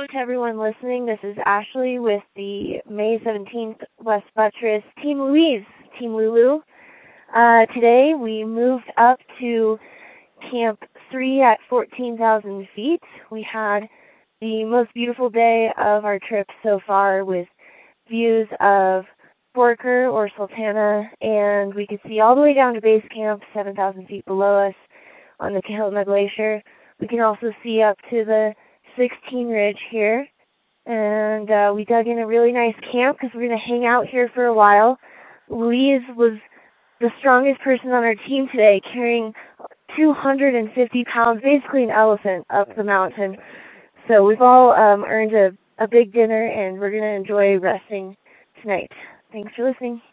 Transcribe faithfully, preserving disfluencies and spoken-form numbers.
to everyone listening. This is Ashley with the May seventeenth West Buttress Team Louise, Team Lulu. Uh, today we moved up to Camp three at fourteen thousand feet. We had the most beautiful day of our trip so far with views of Borker or Sultana, and we could see all the way down to base camp, seven thousand feet below us on the Kahiltna Glacier. We can also see up to the sixteen Ridge here, and uh, we dug in a really nice camp because we're going to hang out here for a while. Louise was the strongest person on our team today, carrying two hundred fifty pounds, basically an elephant, up the mountain. So we've all um, earned a, a big dinner, and we're going to enjoy resting tonight. Thanks for listening.